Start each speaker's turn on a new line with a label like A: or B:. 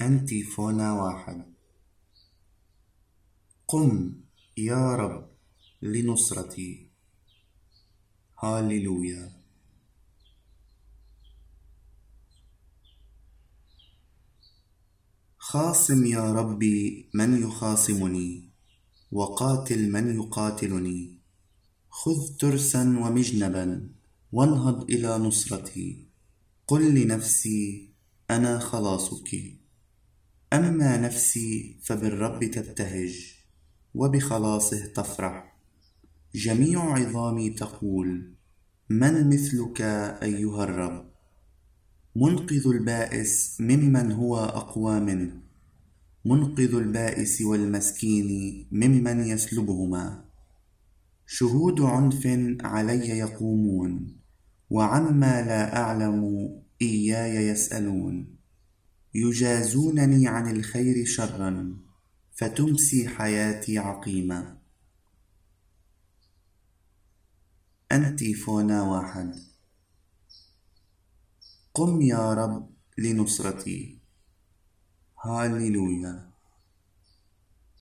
A: أنت فونا واحد. قم يا رب لنصرتي. هاليلويا. خاصم يا ربي من يخاصمني، وقاتل من يقاتلني. خذ ترسا ومجنبا وانهض إلى نصرتي. قل لنفسي أنا خلاصك. أما نفسي فبالرب تبتهج وبخلاصه تفرح. جميع عظامي تقول من مثلك أيها الرب. منقذ البائس ممن هو أقوى منه، منقذ البائس والمسكين ممن يسلبهما. شهود عنف علي يقومون، وعما لا أعلم إياي يسألون. يجازونني عن الخير شرا، فتمسي حياتي عقيمة. أنت فونا واحد. قم يا رب لنصرتي. هاليلويا.